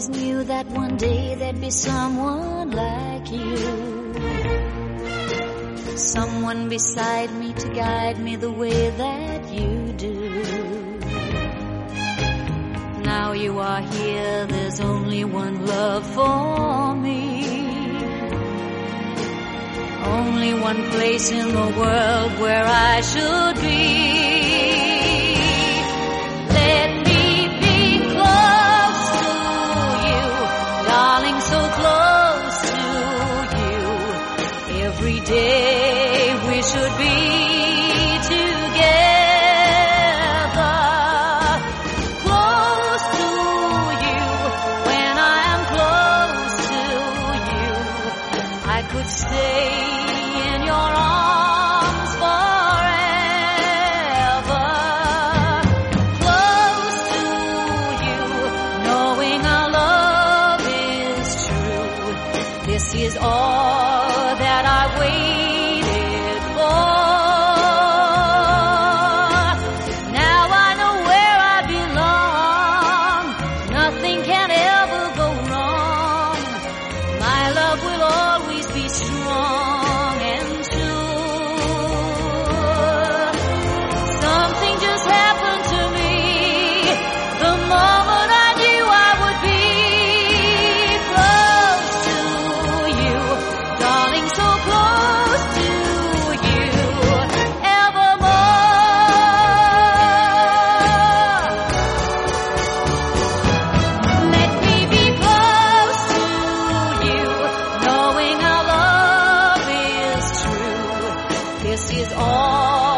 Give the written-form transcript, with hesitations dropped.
always knew that one day there'd be someone like you, someone beside me to guide me the way that you do. Now you are here, there's only one love for me, only one place in the world where I should be. So close to you, every day we should be together. Close to you, when I am close to you, I could stay in your arms forever. Close to you, knowing our love is true. This is all that I waited for. Now I know where I belong. Nothing can ever go wrong. My love will always be strong and sure. Something just happened to me the moment I knew I would be close to you, darling, so close to you, evermore. Let me be close to you, knowing our love is true. This is all